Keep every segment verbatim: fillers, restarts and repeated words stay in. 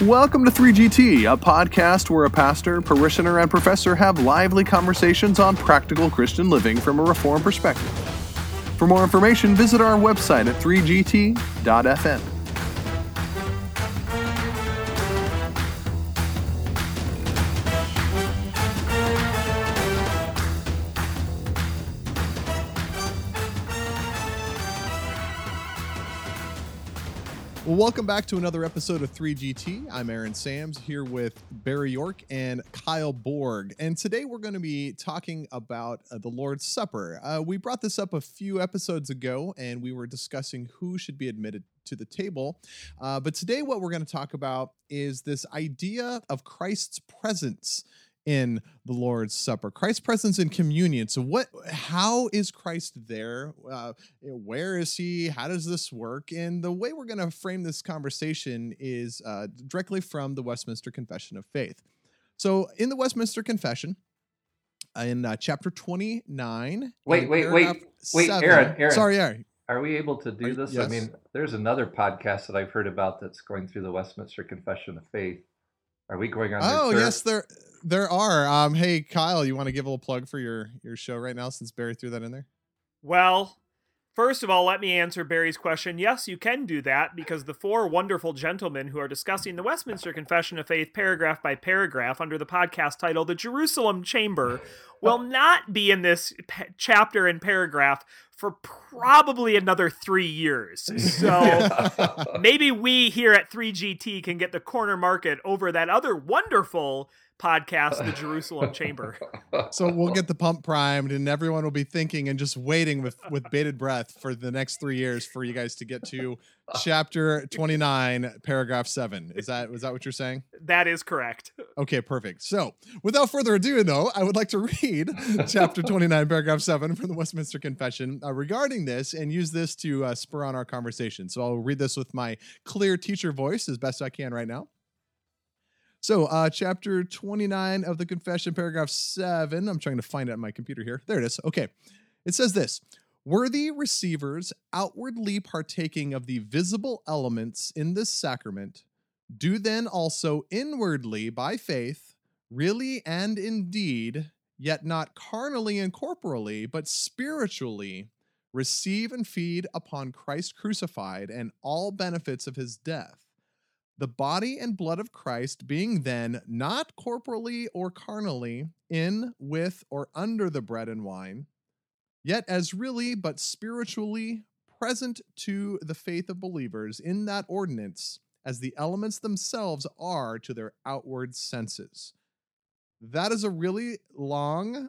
Welcome to three G T, a podcast where a pastor, parishioner, and professor have lively conversations on practical Christian living from a Reformed perspective. For more information, visit our website at three G T dot F M. Well, welcome back to another episode of three G T. I'm Aaron Sams here with Barry York and Kyle Borg. And today we're going to be talking about uh, the Lord's Supper. Uh, we brought this up a few episodes ago, and we were discussing who should be admitted to the table. Uh, but today what we're going to talk about is this idea of Christ's presence in the Lord's Supper, Christ's presence in communion. So what, how is Christ there? Uh, where is he? How does this work? And the way we're going to frame this conversation is uh, directly from the Westminster Confession of Faith. So in the Westminster Confession, in uh, chapter twenty-nine. Wait, wait, wait, wait, seven, Aaron, Aaron. Sorry, Aaron. Are we able to do Are, this? yes. I mean, there's another podcast that I've heard about that's going through the Westminster Confession of Faith. Are we going on? Oh, their yes, there there are. Um, hey, Kyle, you want to give a little plug for your, your show right now since Barry threw that in there? Well, first of all, let me answer Barry's question. Yes, you can do that because the four wonderful gentlemen who are discussing the Westminster Confession of Faith paragraph by paragraph under the podcast title, The Jerusalem Chamber, will not be in this p- chapter and paragraph for probably another three years. So maybe we here at three G T can get the corner market over that other wonderful podcast, The Jerusalem Chamber. So we'll get the pump primed and everyone will be thinking and just waiting with, with bated breath for the next three years for you guys to get to chapter twenty-nine, paragraph seven. Is that, was that what you're saying? That is correct. Okay, perfect. So without further ado, though, I would like to read chapter twenty-nine, paragraph seven from the Westminster Confession uh, regarding this and use this to uh, spur on our conversation. So I'll read this with my clear teacher voice as best I can right now. So, uh, chapter twenty-nine of the Confession, paragraph seven. I'm trying to find it on my computer here. There it is. Okay. It says this: worthy receivers outwardly partaking of the visible elements in this sacrament do then also inwardly by faith, really and indeed, yet not carnally and corporally, but spiritually, receive and feed upon Christ crucified and all benefits of his death. The body and blood of Christ being then not corporally or carnally in, with, or under the bread and wine, yet as really but spiritually present to the faith of believers in that ordinance as the elements themselves are to their outward senses. That is a really long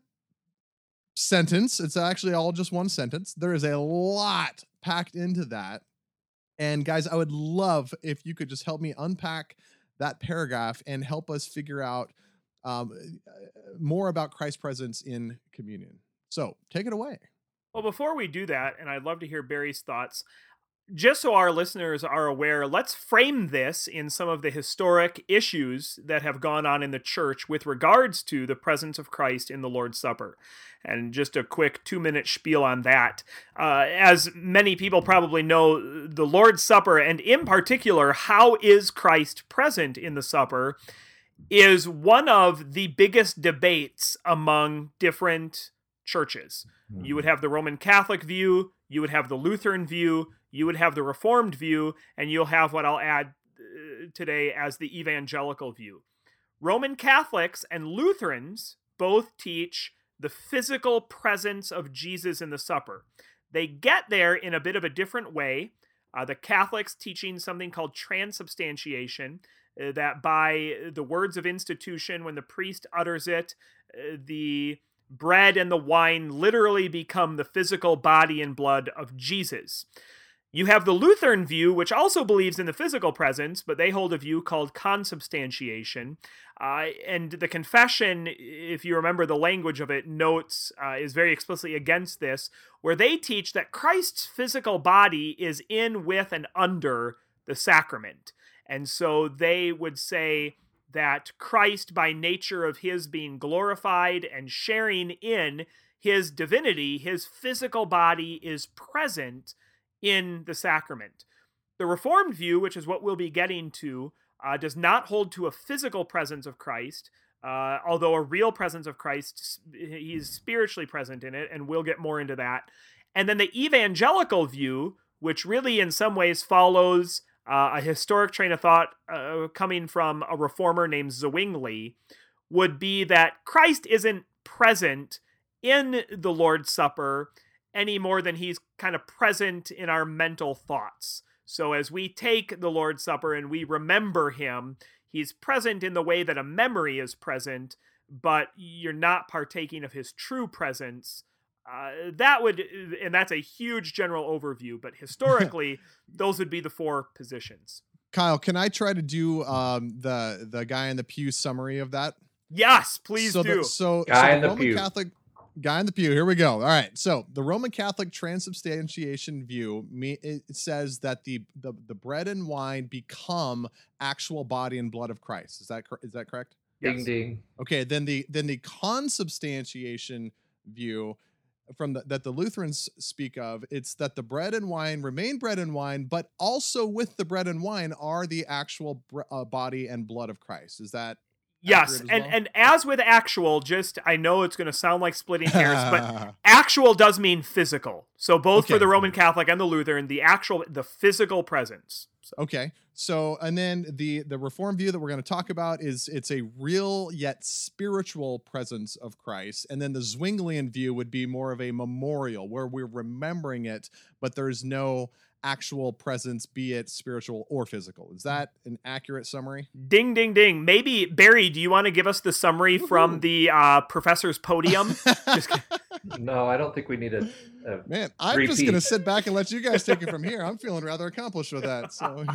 sentence. It's actually all just one sentence. There is a lot packed into that. And guys, I would love if you could just help me unpack that paragraph and help us figure out um, more about Christ's presence in communion. So take it away. Well, before we do that, and I'd love to hear Barry's thoughts, just so our listeners are aware, let's frame this in some of the historic issues that have gone on in the church with regards to the presence of Christ in the Lord's Supper. And just a quick two-minute spiel on that. Uh, as many people probably know, the Lord's Supper, and in particular, how is Christ present in the supper, is one of the biggest debates among different churches. Mm-hmm. You would have the Roman Catholic view, you would have the Lutheran view, you would have the Reformed view, and you'll have what I'll add uh, today as the evangelical view. Roman Catholics and Lutherans both teach the physical presence of Jesus in the supper. They get there in a bit of a different way. Uh, the Catholics teaching something called transubstantiation, uh, that by the words of institution, when the priest utters it, uh, the bread and the wine literally become the physical body and blood of Jesus. You have the Lutheran view, which also believes in the physical presence, but they hold a view called consubstantiation. Uh, and the confession, if you remember the language of it, notes, uh, is very explicitly against this, where they teach that Christ's physical body is in, with, and under the sacrament. And so they would say that Christ, by nature of his being glorified and sharing in his divinity, his physical body is present in the sacrament. The Reformed view, which is what we'll be getting to, uh, does not hold to a physical presence of Christ, uh, although a real presence of Christ, he's spiritually present in it, and we'll get more into that. And then the evangelical view, which really in some ways follows uh, a historic train of thought uh, coming from a reformer named Zwingli, would be that Christ isn't present in the Lord's Supper any more than he's kind of present in our mental thoughts. So as we take the Lord's Supper and we remember him, he's present in the way that a memory is present, but you're not partaking of his true presence. Uh, that would, and that's a huge general overview, but historically, those would be the four positions. Kyle, can I try to do um, the the guy in the pew summary of that? Yes, please so do. The, so, guy so in the Roman pew. Catholic guy in the pew. Here we go. All right. So the Roman Catholic transubstantiation view me, it says that the, the the bread and wine become actual body and blood of Christ. Is that is that correct? Ding Yes. ding. Okay. Then the then the consubstantiation view from the, that the Lutherans speak of, it's that the bread and wine remain bread and wine, but also with the bread and wine are the actual bre- uh, body and blood of Christ. Is that Yes, accurate as and, well? and as with actual, just, I know it's going to sound like splitting hairs, but actual does mean physical. So both Okay. for the Roman Catholic and the Lutheran, the actual, the physical presence. So, Okay. So, and then the the Reformed view that we're going to talk about is it's a real yet spiritual presence of Christ. And then the Zwinglian view would be more of a memorial where we're remembering it, but there's no actual presence, be it spiritual or physical. Is that an accurate summary? ding, ding, ding. Maybe, Barry, do you want to give us the summary from the uh, professor's podium? Just kidding. No, I don't think we need a. a Man, I'm just Repeat. going to sit back and let you guys take it from here. I'm feeling rather accomplished with that. So,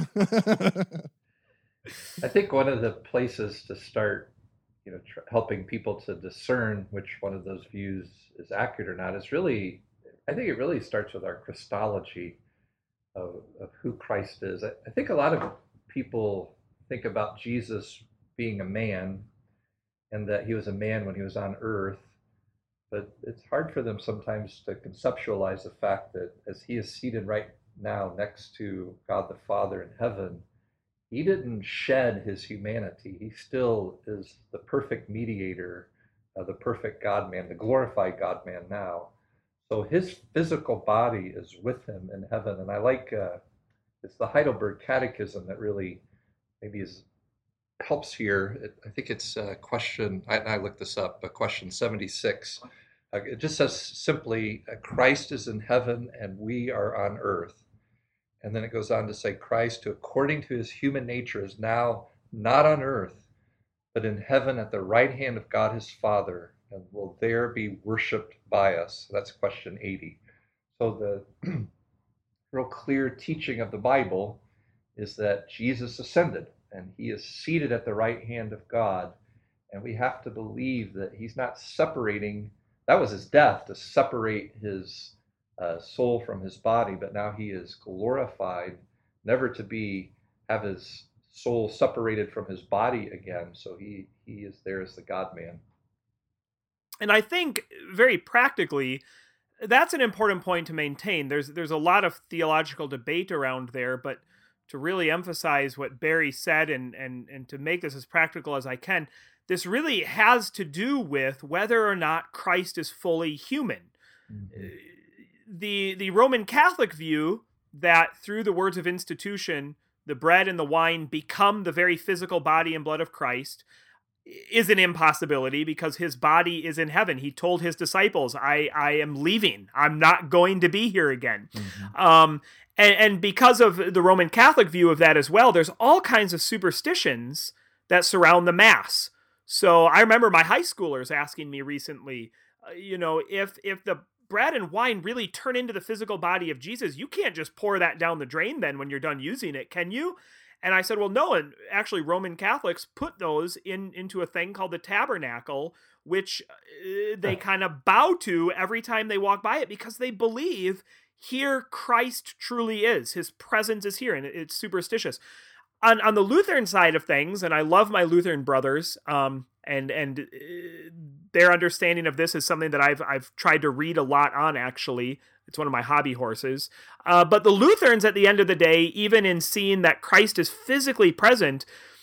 I think one of the places to start, you know, tr- helping people to discern which one of those views is accurate or not is really, I think it really starts with our Christology of, of who Christ is. I, I think a lot of people think about Jesus being a man and that he was a man when he was on earth, but it's hard for them sometimes to conceptualize the fact that as he is seated right now next to God the Father in heaven, he didn't shed his humanity. He still is the perfect mediator, uh, the perfect God-man, the glorified God-man now. So his physical body is with him in heaven. And I like, uh, it's the Heidelberg Catechism that really maybe is helps here. It, I think it's uh, question, I, I looked this up, but question seventy-six. Uh, it just says simply, uh, Christ is in heaven and we are on earth. And then it goes on to say, Christ, who according to his human nature is now not on earth, but in heaven at the right hand of God his Father, and will there be worshiped by us. That's question eighty. So the real clear teaching of the Bible is that Jesus ascended, and he is seated at the right hand of God. And we have to believe that he's not separating, that was his death, to separate his uh, soul from his body, but now he is glorified, never to be, have his soul separated from his body again. So he, he is there as the God-man. And I think very practically, that's an important point to maintain. There's there's a lot of theological debate around there, but to really emphasize what Barry said and and and to make this as practical as I can, this really has to do with whether or not Christ is fully human. Mm-hmm. The the Roman Catholic view that through the words of institution, the bread and the wine become the very physical body and blood of Christ is an impossibility because his body is in heaven. He told his disciples, I, I am leaving. I'm not going to be here again. Mm-hmm. Um, and, and because of the Roman Catholic view of that as well, there's all kinds of superstitions that surround the Mass. So I remember my high schoolers asking me recently, uh, you know, if if the bread and wine really turn into the physical body of Jesus, you can't just pour that down the drain then when you're done using it, can you? And I said, well, no, and actually Roman Catholics put those in into a thing called the tabernacle, which uh, they kind of bow to every time they walk by it because they believe here Christ truly is. His presence is here, and it's superstitious. On on the Lutheran side of things, and I love my Lutheran brothers, um, and and uh, their understanding of this is something that I've I've tried to read a lot on, actually. It's one of my hobby horses. Uh, but the Lutherans, at the end of the day, even in seeing that Christ is physically present,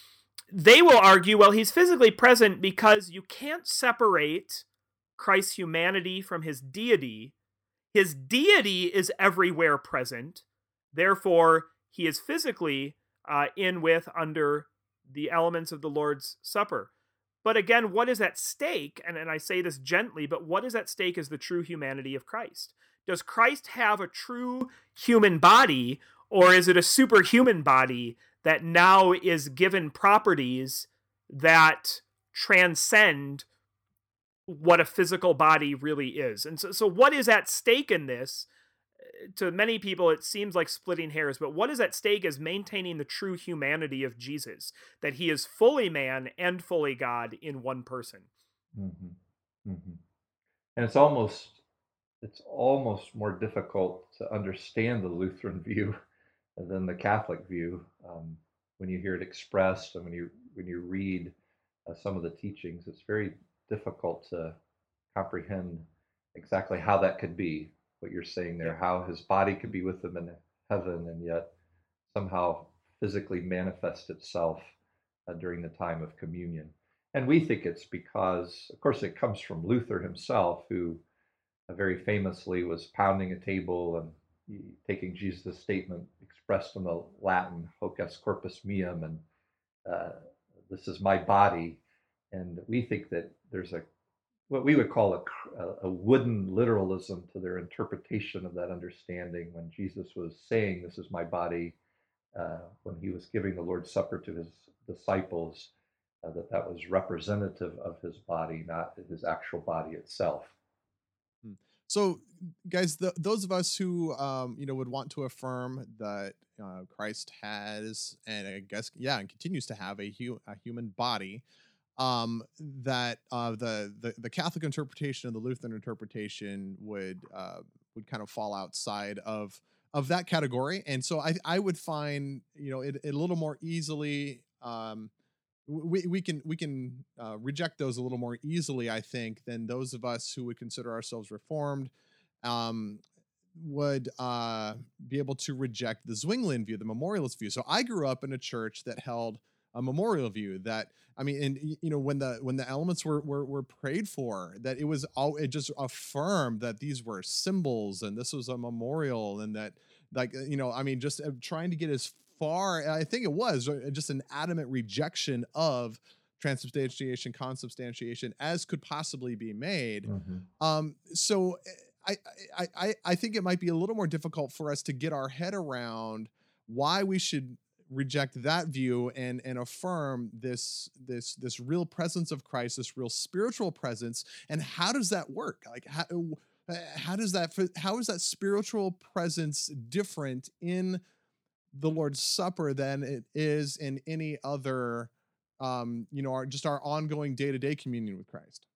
they will argue, well, he's physically present because you can't separate Christ's humanity from his deity. His deity is everywhere present. Therefore, he is physically uh, in with, under the elements of the Lord's Supper. But again, what is at stake, and, and I say this gently, but what is at stake is the true humanity of Christ. Does Christ have a true human body, or is it a superhuman body that now is given properties that transcend what a physical body really is? And so, so what is at stake in this? To many people, it seems like splitting hairs, but what is at stake is maintaining the true humanity of Jesus, that he is fully man and fully God in one person. Mm-hmm. Mm-hmm. And it's almost it's almost more difficult to understand the Lutheran view than the Catholic view um, when you hear it expressed, and when you when you read uh, some of the teachings. It's very difficult to comprehend exactly how that could be. What you're saying there, how his body could be with him in heaven and yet somehow physically manifest itself uh, during the time of communion. And we think it's because, of course, it comes from Luther himself, who uh, very famously was pounding a table and he, taking Jesus' statement expressed in the Latin, hoc est corpus meum, and uh, this is my body. And we think that there's a what we would call a, a wooden literalism to their interpretation of that understanding when Jesus was saying, this is my body, uh, when he was giving the Lord's Supper to his disciples, uh, that that was representative of his body, not his actual body itself. So, guys, the, those of us who, um, you know, would want to affirm that uh, Christ has, and I guess, yeah, and continues to have a, hu- a human body, um that uh the, the the Catholic interpretation and the Lutheran interpretation would uh would kind of fall outside of of that category. And so I I would find, you know, it, it a little more easily, um we we can we can uh, reject those a little more easily, I think, than those of us who would consider ourselves Reformed um would uh be able to reject the Zwinglian view, the memorialist view. So I grew up in a church that held a memorial view, that I mean, and you know, when the when the elements were were, were prayed for, that it was all, it just affirmed that these were symbols and this was a memorial, and that, like, you know, I mean, just trying to get as far, I think it was just an adamant rejection of transubstantiation, consubstantiation as could possibly be made. Mm-hmm. Um, so I, I I I think it might be a little more difficult for us to get our head around why we should reject that view and and affirm this this this real presence of Christ, this real spiritual presence. And how does that work? Like, how how does that how is that spiritual presence different in the Lord's Supper than it is in any other, um you know, our just our ongoing day-to-day communion with Christ?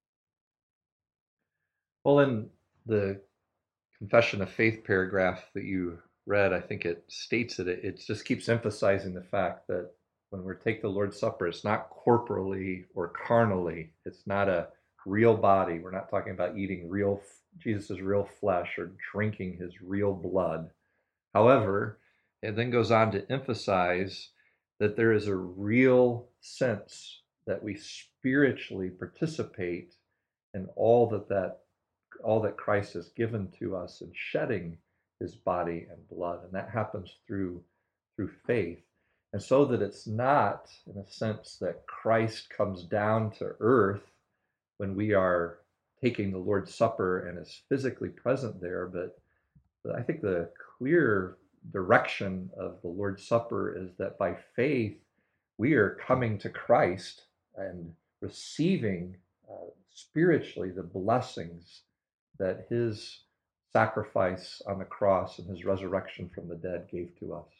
Well, in the Confession of Faith paragraph that you read, I think it states that it, it just keeps emphasizing the fact that when we take the Lord's Supper, it's not corporally or carnally. It's not a real body. We're not talking about eating real Jesus' real flesh or drinking his real blood. However, it then goes on to emphasize that there is a real sense that we spiritually participate in all that that all that Christ has given to us in shedding his body and blood, and that happens through through faith. And so that it's not, in a sense, that Christ comes down to earth when we are taking the Lord's Supper and is physically present there, but I think the clear direction of the Lord's Supper is that by faith we are coming to Christ and receiving uh, spiritually the blessings that his sacrifice on the cross and his resurrection from the dead gave to us.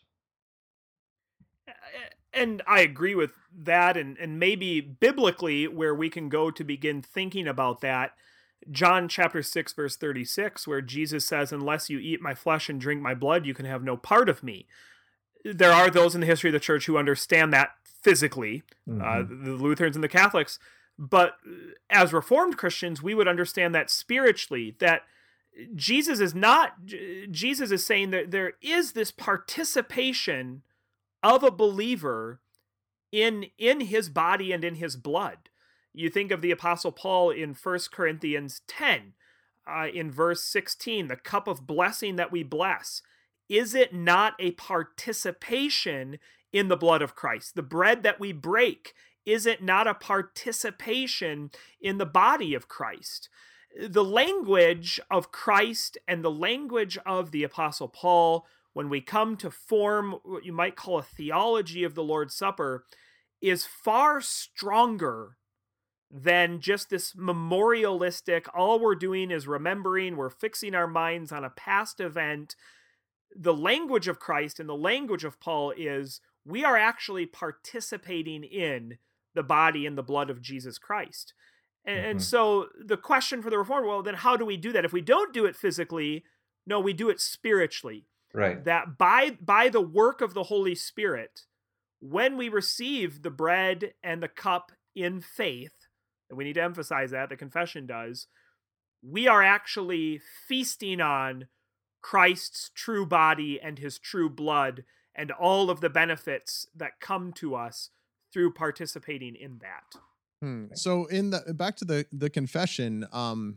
And I agree with that, and, and maybe biblically where we can go to begin thinking about that, John chapter six, verse thirty-six, where Jesus says, unless you eat my flesh and drink my blood, you can have no part of me. There are those in the history of the church who understand that physically, mm-hmm. uh, the Lutherans and the Catholics, but as Reformed Christians, we would understand that spiritually, that Jesus is not, Jesus is saying that there is this participation of a believer in in his body and in his blood. You think of the Apostle Paul in First Corinthians ten, uh, in verse sixteen, the cup of blessing that we bless. Is it not a participation in the blood of Christ? The bread that we break, is it not a participation in the body of Christ? The language of Christ and the language of the Apostle Paul, when we come to form what you might call a theology of the Lord's Supper, is far stronger than just this memorialistic, all we're doing is remembering, we're fixing our minds on a past event. The language of Christ and the language of Paul is we are actually participating in the body and the blood of Jesus Christ. And, Mm-hmm. and so the question for the Reformed, well, then how do we do that? If we don't do it physically, no, we do it spiritually. Right. That by by the work of the Holy Spirit, when we receive the bread and the cup in faith, and we need to emphasize that, the confession does, we are actually feasting on Christ's true body and his true blood and all of the benefits that come to us through participating in that. Hmm. So in the back to the the confession, um,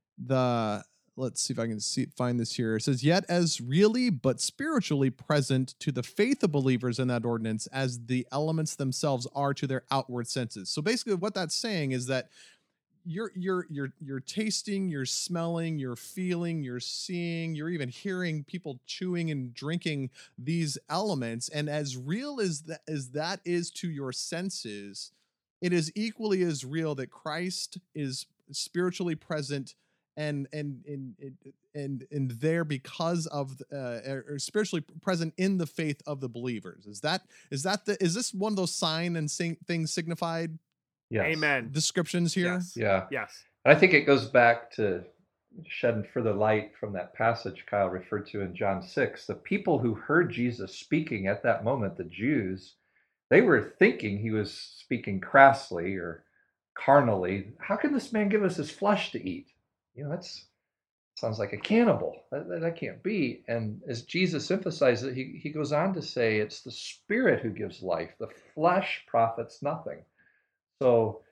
the let's see if I can see find this here. It says, "Yet as really but spiritually present to the faith of believers in that ordinance as the elements themselves are to their outward senses." So basically, what that's saying is that you're you're you're you're tasting, you're smelling, you're feeling, you're seeing, you're even hearing people chewing and drinking these elements, and as real as that as that is to your senses, it is equally as real that Christ is spiritually present and and and and and there because of uh, or spiritually present in the faith of the believers. Is that is that the is this one of those sign and sing, things signified? Yes. Amen. Descriptions here. Yes. Yeah. Yes. And I think it goes back to shedding further light from that passage Kyle referred to in John six. The people who heard Jesus speaking at that moment, the Jews, they were thinking he was speaking crassly or carnally. How can this man give us his flesh to eat? You know, that's sounds like a cannibal. That, that, that can't be. And as Jesus emphasizes it, he, he goes on to say it's the Spirit who gives life. The flesh profits nothing. So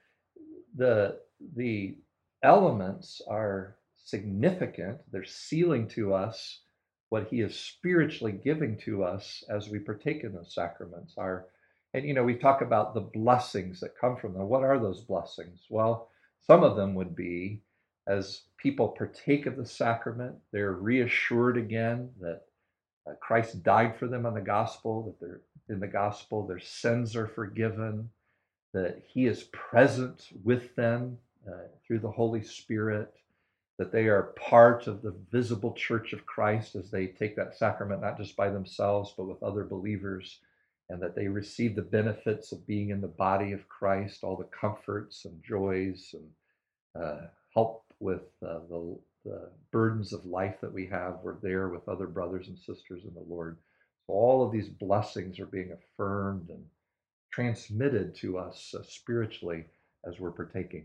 the the elements are significant. They're sealing to us what he is spiritually giving to us as we partake in those sacraments. Our and you know, we talk about the blessings that come from them. What are those blessings? Well, some of them would be as people partake of the sacrament, they're reassured again that uh, Christ died for them on the gospel, that they're in the gospel, their sins are forgiven, that he is present with them uh, through the Holy Spirit, that they are part of the visible church of Christ as they take that sacrament, not just by themselves, but with other believers, and that they receive the benefits of being in the body of Christ, all the comforts and joys and uh, help with uh, the, the burdens of life that we have. We're there with other brothers and sisters in the Lord. So all of these blessings are being affirmed and transmitted to us uh, spiritually as we're partaking.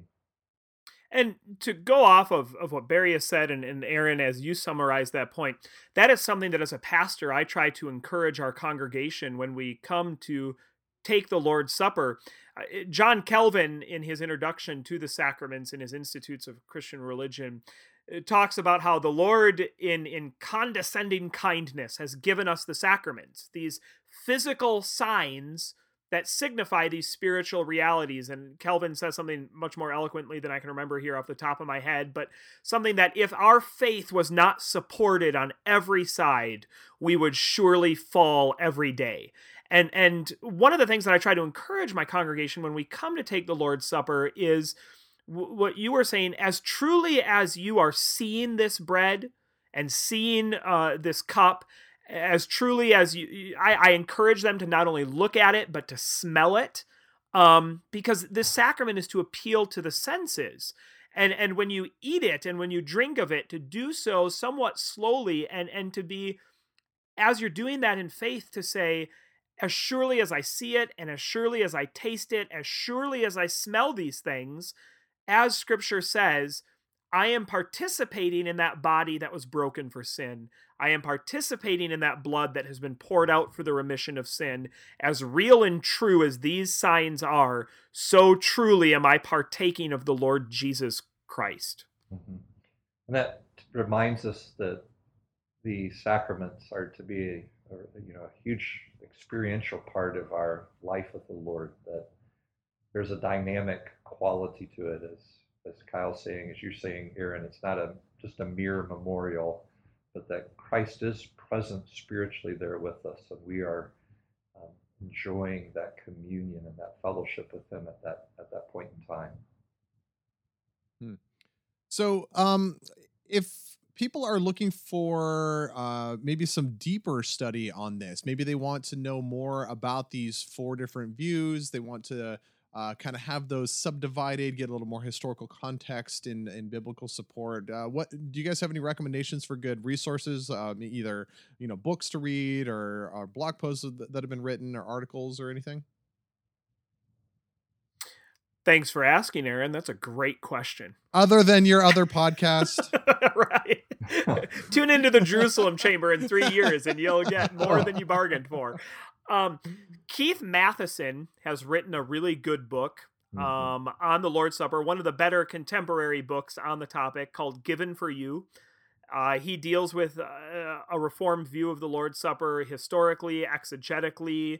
And to go off of, of what Barry has said, and, and Aaron, as you summarized that point, that is something that as a pastor, I try to encourage our congregation when we come to take the Lord's Supper. Uh, John Calvin, in his introduction to the sacraments in his Institutes of Christian Religion, uh, talks about how the Lord, in, in condescending kindness, has given us the sacraments, these physical signs that signify these spiritual realities. And Calvin says something much more eloquently than I can remember here off the top of my head, but something that if our faith was not supported on every side, we would surely fall every day. And and one of the things that I try to encourage my congregation when we come to take the Lord's Supper is w- what you were saying, as truly as you are seeing this bread and seeing uh, this cup, as truly as you, I, I encourage them to not only look at it, but to smell it, um, because this sacrament is to appeal to the senses. And and when you eat it and when you drink of it, to do so somewhat slowly, and, and to be, as you're doing that in faith, to say, as surely as I see it, and as surely as I taste it, as surely as I smell these things, as Scripture says, I am participating in that body that was broken for sin. I am participating in that blood that has been poured out for the remission of sin. As real and true as these signs are, so truly am I partaking of the Lord Jesus Christ. Mm-hmm. And that reminds us that the sacraments are to be a, you know, a huge experiential part of our life with the Lord, that there's a dynamic quality to it, as as Kyle's saying, as you're saying, Aaron. It's not a just a mere memorial, but that Christ is present spiritually there with us, and we are um, enjoying that communion and that fellowship with Him at that at that point in time. Hmm. So, um, if people are looking for uh, maybe some deeper study on this, maybe they want to know more about these four different views, they want to uh, kind of have those subdivided, get a little more historical context and, and biblical support. Uh, what do you guys have any recommendations for good resources? Um, either you know books to read or, or blog posts that, that have been written or articles or anything? Thanks for asking, Aaron. That's a great question. Other than your other podcast. Right. Tune into the Jerusalem Chamber in three years and you'll get more than you bargained for. Um, Keith Matheson has written a really good book um, mm-hmm. on the Lord's Supper, one of the better contemporary books on the topic, called Given for You. Uh, he deals with uh, a Reformed view of the Lord's Supper historically, exegetically,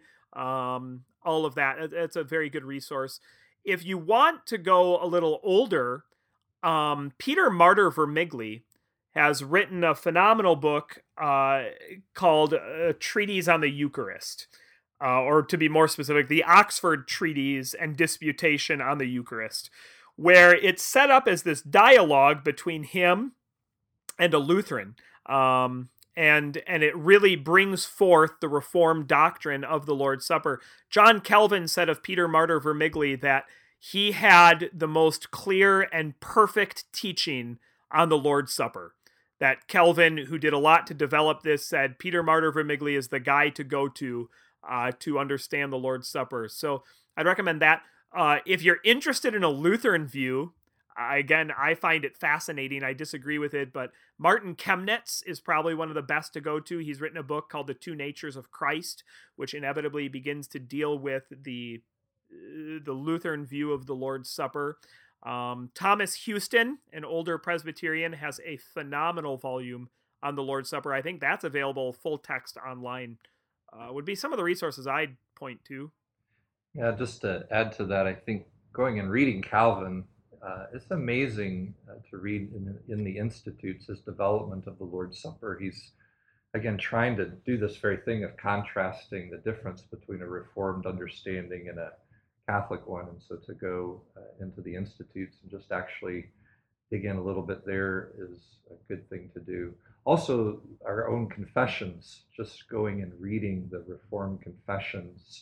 um, all of that. It's a very good resource. If you want to go a little older, um, Peter Martyr Vermigli has written a phenomenal book uh, called uh, Treatise on the Eucharist, uh, or to be more specific, the Oxford Treatise and Disputation on the Eucharist, where it's set up as this dialogue between him and a Lutheran. Um, and and it really brings forth the Reformed doctrine of the Lord's Supper. John Calvin said of Peter Martyr Vermigli that he had the most clear and perfect teaching on the Lord's Supper. That Calvin, who did a lot to develop this, said Peter Martyr Vermigli is the guy to go to uh, to understand the Lord's Supper. So I'd recommend that. Uh, if you're interested in a Lutheran view, again, I find it fascinating. I disagree with it, but Martin Chemnitz is probably one of the best to go to. He's written a book called The Two Natures of Christ, which inevitably begins to deal with the uh, the Lutheran view of the Lord's Supper. Um, Thomas Houston, an older Presbyterian, has a phenomenal volume on the Lord's Supper. I think that's available full text online. Uh, would be some of the resources I'd point to. Yeah, just to add to that, I think going and reading Calvin, uh, it's amazing uh, to read in, in the Institutes his development of the Lord's Supper. He's, again, trying to do this very thing of contrasting the difference between a Reformed understanding and a Catholic one. And so to go uh, into the Institutes and just actually dig in a little bit there is a good thing to do. Also, our own confessions, just going and reading the Reformed confessions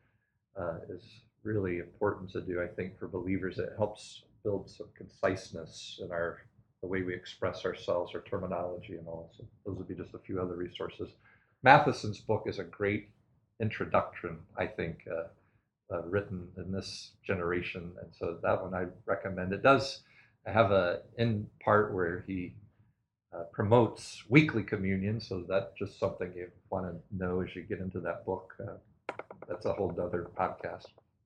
uh, uh, is really important to do, I think, for believers. It helps build some conciseness in our the way we express ourselves, our terminology and all. So those would be just a few other resources. Matheson's book is a great introduction, I think, uh, uh, written in this generation. And so that one I recommend. It does have a in part where he uh, promotes weekly communion. So that's just something you want to know as you get into that book. Uh, that's a whole other podcast.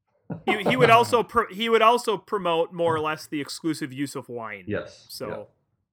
he, he would also pro- he would also promote more or less the exclusive use of wine. Yes. So yeah.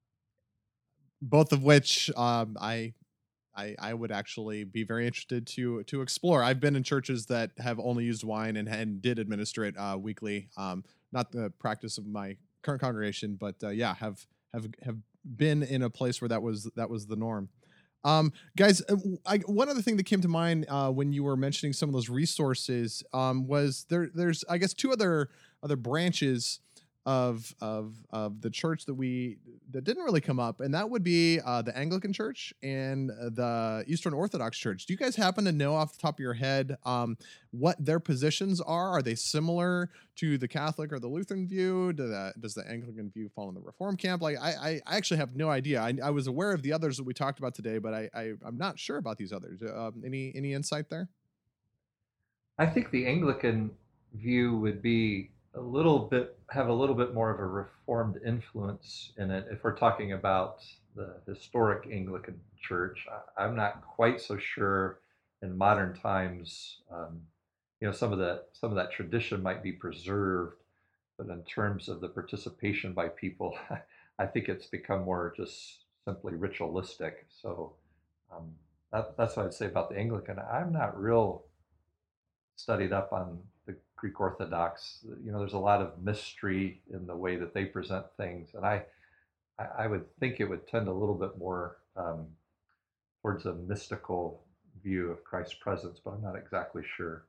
Both of which um, I, I I would actually be very interested to to explore. I've been in churches that have only used wine and, and did administer it uh, weekly. Um, not the practice of my current congregation, but uh, yeah, have have have been in a place where that was that was the norm. Um, guys, I, one other thing that came to mind uh, when you were mentioning some of those resources um, was there. There's, I guess, two other other branches of of of the church that we that didn't really come up, and that would be uh, the Anglican Church and the Eastern Orthodox Church. Do you guys happen to know off the top of your head um, what their positions are? Are they similar to the Catholic or the Lutheran view? Do that, does the Anglican view fall in the Reform camp? Like, I, I actually have no idea. I, I was aware of the others that we talked about today, but I, I I'm not sure about these others. Um, any any insight there? I think the Anglican view would be a little bit have a little bit more of a Reformed influence in it. If we're talking about the historic Anglican Church, I, I'm not quite so sure in modern times. Um, you know, some of the some of that tradition might be preserved, but in terms of the participation by people, I think it's become more just simply ritualistic. So um, that, that's what I'd say about the Anglican. I'm not real studied up on the Greek Orthodox. You know, there's a lot of mystery in the way that they present things, and I, I would think it would tend a little bit more um, towards a mystical view of Christ's presence, but I'm not exactly sure.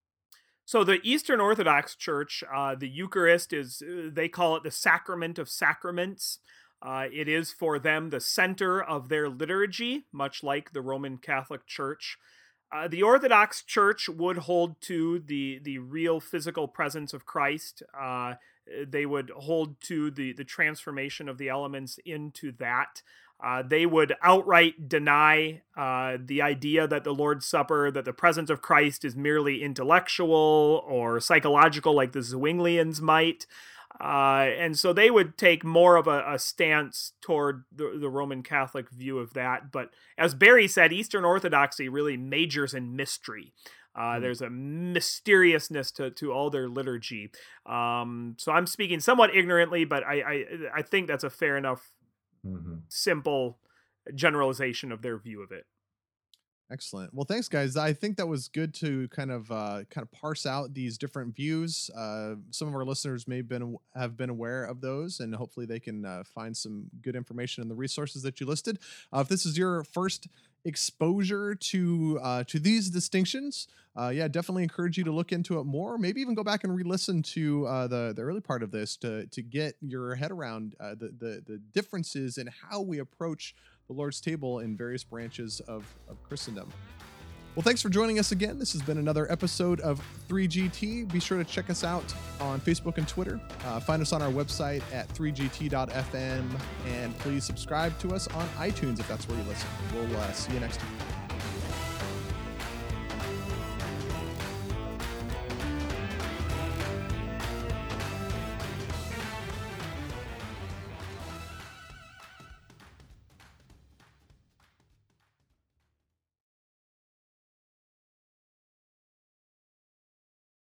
So the Eastern Orthodox Church, uh, the Eucharist is, they call it the sacrament of sacraments. Uh, it is for them the center of their liturgy, much like the Roman Catholic Church. Uh, the Orthodox Church would hold to the the real physical presence of Christ. Uh, they would hold to the the transformation of the elements into that. Uh, they would outright deny uh, the idea that the Lord's Supper, that the presence of Christ is merely intellectual or psychological, like the Zwinglians might. Uh, and so they would take more of a, a stance toward the, the Roman Catholic view of that. But as Barry said, Eastern Orthodoxy really majors in mystery. Uh, mm-hmm. There's a mysteriousness to, to all their liturgy. Um, so I'm speaking somewhat ignorantly, but I, I, I think that's a fair enough, mm-hmm. simple generalization of their view of it. Excellent. Well, thanks, guys. I think that was good to kind of uh, kind of parse out these different views. Uh, some of our listeners may have been have been aware of those, and hopefully they can uh, find some good information in the resources that you listed. Uh, if this is your first exposure to uh, to these distinctions, uh, yeah, definitely encourage you to look into it more. Maybe even go back and re-listen to uh, the the early part of this to to get your head around uh, the the the differences in how we approach the Lord's table in various branches of, of Christendom. Well, thanks for joining us again. This has been another episode of three G T. Be sure to check us out on Facebook and Twitter. Uh, find us on our website at three G T dot F M, and please subscribe to us on iTunes if that's where you listen. We'll uh, see you next time.